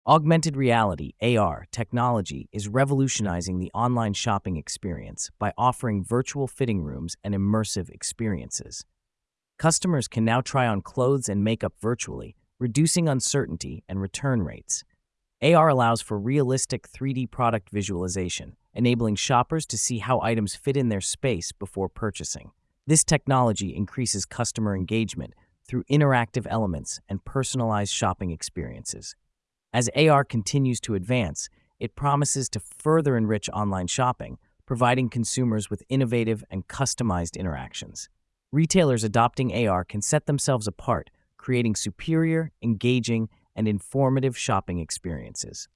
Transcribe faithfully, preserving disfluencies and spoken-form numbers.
Augmented reality, A R, technology is revolutionizing the online shopping experience by offering virtual fitting rooms and immersive experiences. Customers can now try on clothes and makeup virtually, reducing uncertainty and return rates. A R allows for realistic three D product visualization, enabling shoppers to see how items fit in their space before purchasing. This technology increases customer engagement through interactive elements and personalized shopping experiences. As A R continues to advance, it promises to further enrich online shopping, providing consumers with innovative and customized interactions. Retailers adopting A R can set themselves apart, creating superior, engaging, and informative shopping experiences.